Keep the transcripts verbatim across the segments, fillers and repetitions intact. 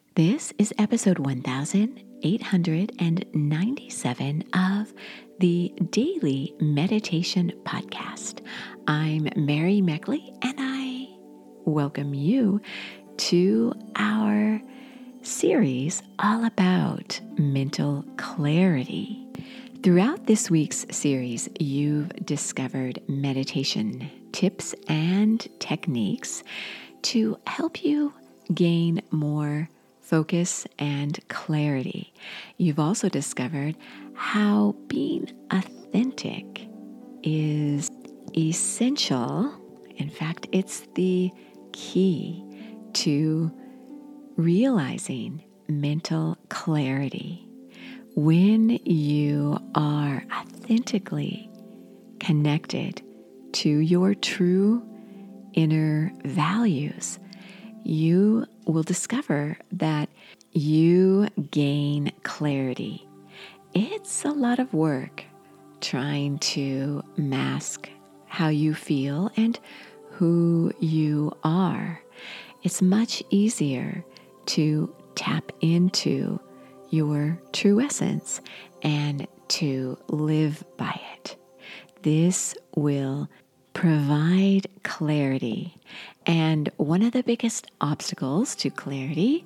This is episode one thousand eight hundred ninety-seven of the Daily Meditation Podcast. I'm Mary Meckley, and I welcome you to our series all about mental clarity. Throughout this week's series, you've discovered meditation tips and techniques to help you gain more focus and clarity. You've also discovered how being authentic is essential. In fact, it's the key to realizing mental clarity. When you are authentically connected to your true inner values, you will discover that you gain clarity. It's a lot of work trying to mask how you feel and who you are. It's much easier to tap into your true essence and to live by it. This will provide clarity. And one of the biggest obstacles to clarity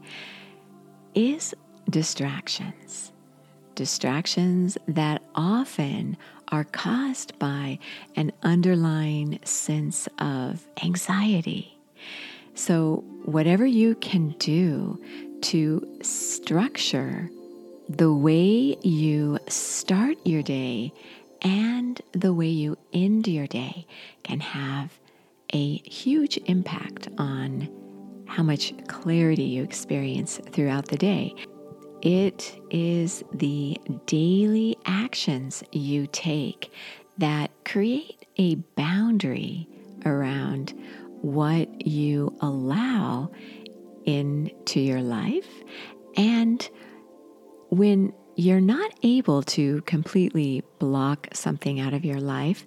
is distractions. Distractions that often are caused by an underlying sense of anxiety. So whatever you can do to structure the way you start your day and the way you end your day can have a huge impact on how much clarity you experience throughout the day. It is the daily actions you take that create a boundary around what you allow into your life. And when you're not able to completely block something out of your life,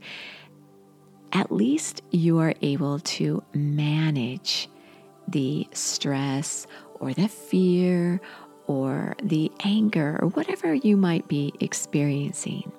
at least you are able to manage the stress or the fear or the anger or whatever you might be experiencing.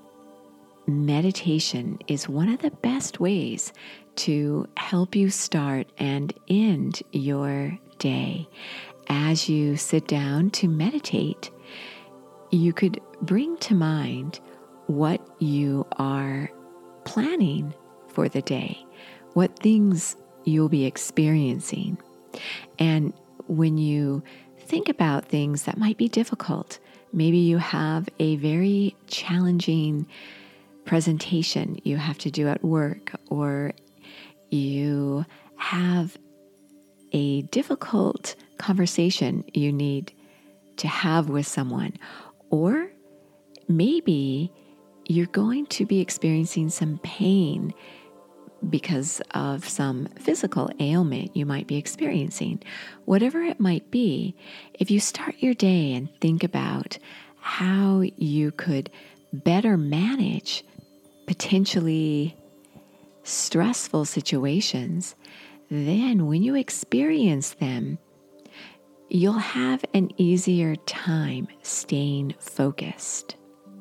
Meditation is one of the best ways to help you start and end your day. As you sit down to meditate, you could bring to mind what you are planning for the day, what things you'll be experiencing. And when you think about things that might be difficult, maybe you have a very challenging presentation you have to do at work, or you have a difficult conversation you need to have with someone, or maybe you're going to be experiencing some pain because of some physical ailment you might be experiencing. Whatever it might be, if you start your day and think about how you could better manage potentially stressful situations, then when you experience them, you'll have an easier time staying focused.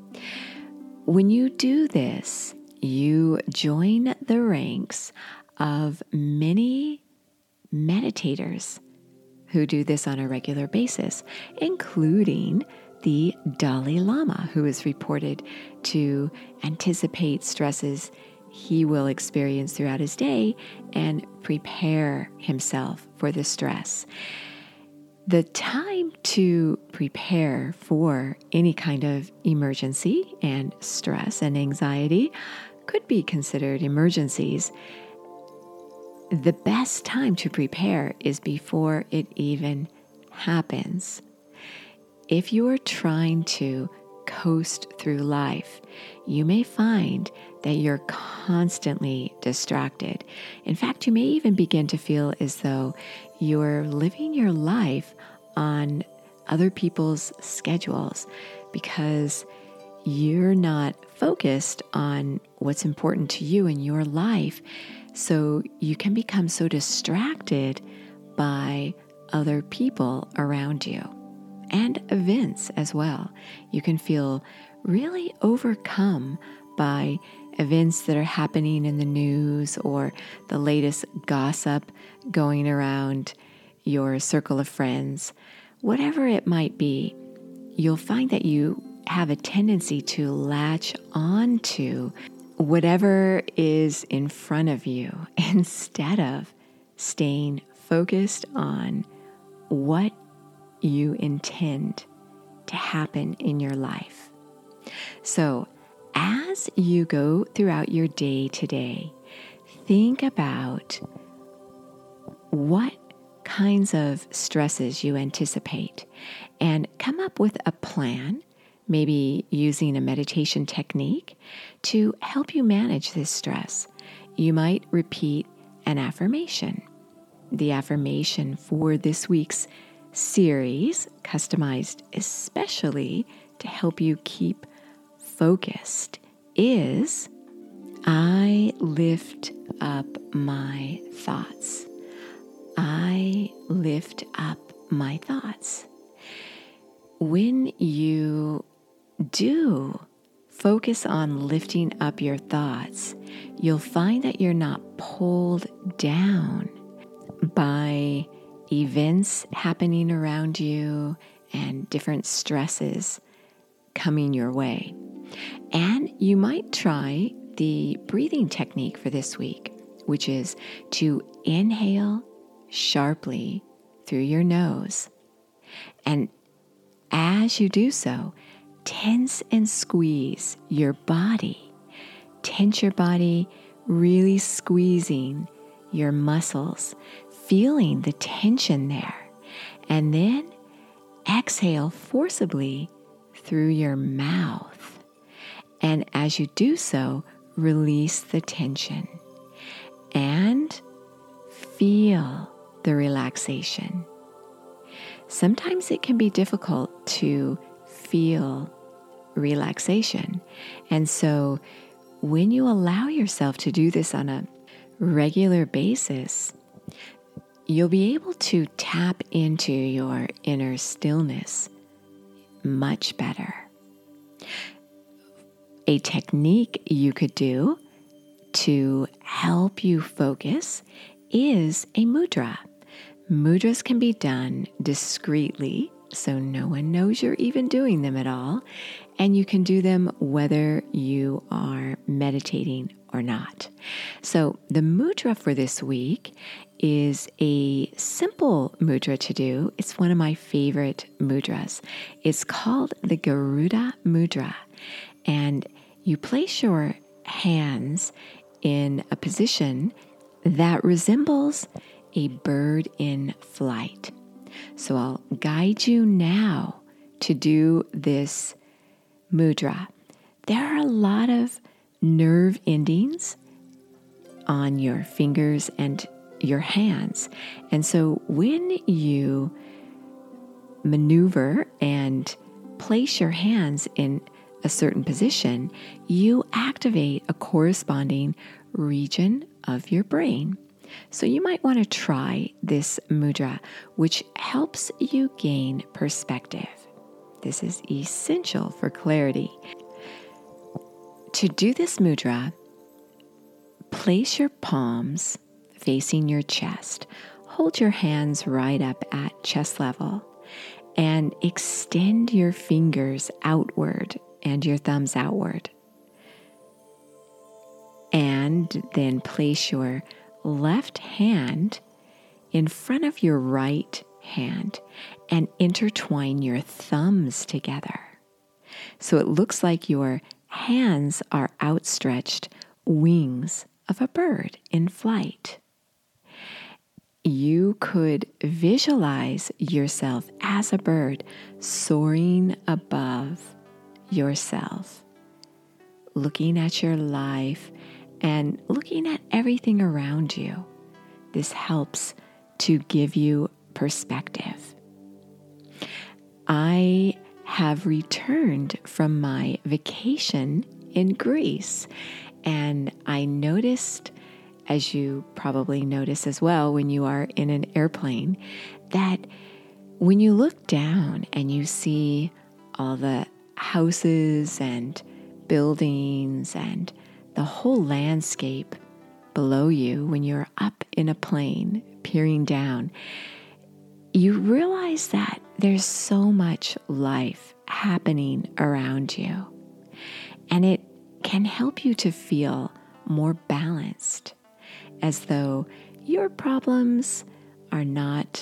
When you do this, you join the ranks of many meditators who do this on a regular basis, including the Dalai Lama, who is reported to anticipate stresses he will experience throughout his day and prepare himself for the stress. The time to prepare for any kind of emergency and stress and anxiety could be considered emergencies. The best time to prepare is before it even happens. If you are trying to coast through life, you may find that you're constantly distracted. In fact, you may even begin to feel as though you're living your life on other people's schedules because you're not focused on what's important to you in your life. So you can become so distracted by other people around you. and events as well. You can feel really overcome by events that are happening in the news or the latest gossip going around your circle of friends. Whatever it might be, you'll find that you have a tendency to latch on to whatever is in front of you instead of staying focused on what you intend to happen in your life. So, as you go throughout your day today, think about what kinds of stresses you anticipate and come up with a plan, maybe using a meditation technique to help you manage this stress. You might repeat an affirmation. The affirmation for this week's series, customized especially to help you keep focused, is I lift up my thoughts. I lift up my thoughts. When you do focus on lifting up your thoughts, you'll find that you're not pulled down by events happening around you and different stresses coming your way. And you might try the breathing technique for this week, which is to inhale sharply through your nose. And as you do so, tense and squeeze your body. Tense your body, really squeezing your muscles, feeling the tension there. And then exhale forcibly through your mouth. And as you do so, release the tension and feel the relaxation. Sometimes it can be difficult to feel relaxation. And so when you allow yourself to do this on a regular basis, you'll be able to tap into your inner stillness much better. A technique you could do to help you focus is a mudra. Mudras can be done discreetly, so no one knows you're even doing them at all, and you can do them whether you are meditating or not. So the mudra for this week is a simple mudra to do. It's one of my favorite mudras. It's called the Garuda Mudra, and you place your hands in a position that resembles a bird in flight. So I'll guide you now to do this mudra. There are a lot of nerve endings on your fingers and your hands. And so when you maneuver and place your hands in a certain position, you activate a corresponding region of your brain. So you might want to try this mudra, which helps you gain perspective. This is essential for clarity. To do this mudra, place your palms facing your chest. Hold your hands right up at chest level and extend your fingers outward and your thumbs outward. And then place your left hand in front of your right hand and intertwine your thumbs together. So it looks like your hands are outstretched wings of a bird in flight. You could visualize yourself as a bird soaring above yourself, looking at your life and looking at everything around you. This helps to give you perspective. I have returned from my vacation in Greece, and I noticed, as you probably notice as well when you are in an airplane, that when you look down and you see all the houses and buildings and the whole landscape below you, when you're up in a plane peering down, you realize that there's so much life happening around you. And it can help you to feel more balanced, as though your problems are not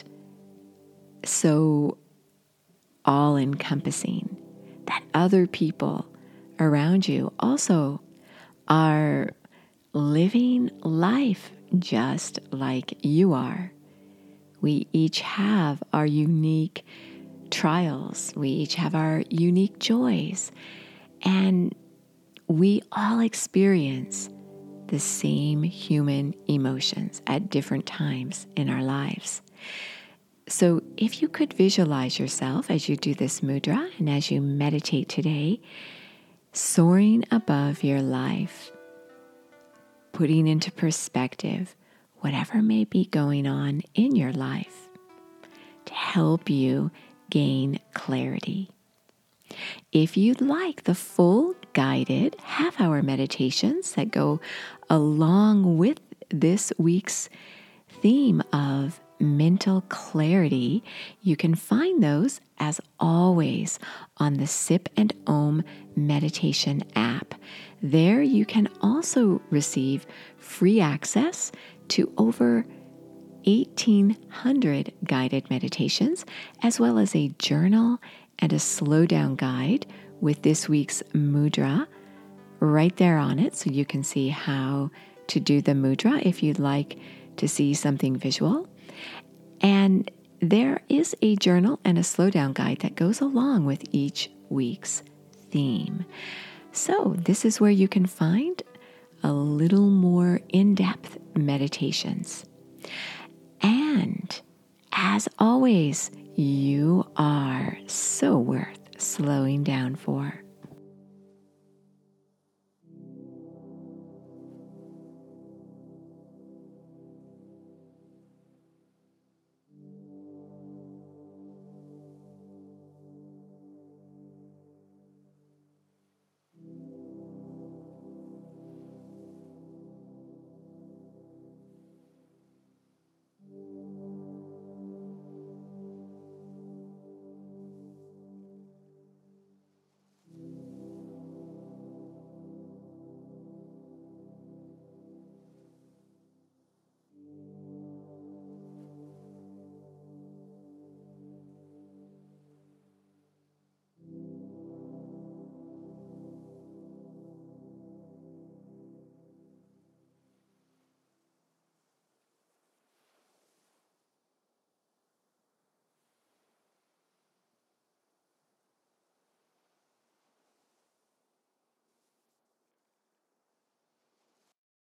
so all-encompassing, that other people around you also are living life just like you are. We each have our unique trials. We each have our unique joys. And we all experience the same human emotions at different times in our lives. So if you could visualize yourself as you do this mudra and as you meditate today, soaring above your life, putting into perspective whatever may be going on in your life to help you gain clarity. If you'd like the full guided half-hour meditations that go along with this week's theme of mental clarity, you can find those, as always, on the Sip and Om meditation app. There you can also receive free access to over eighteen hundred guided meditations, as well as a journal and a slow down guide with this week's mudra right there on it, so you can see how to do the mudra if you'd like to see something visual. And there is a journal and a slow down guide that goes along with each week's theme. So this is where you can find a little more in-depth meditations. And as always, you are so worth slowing down for.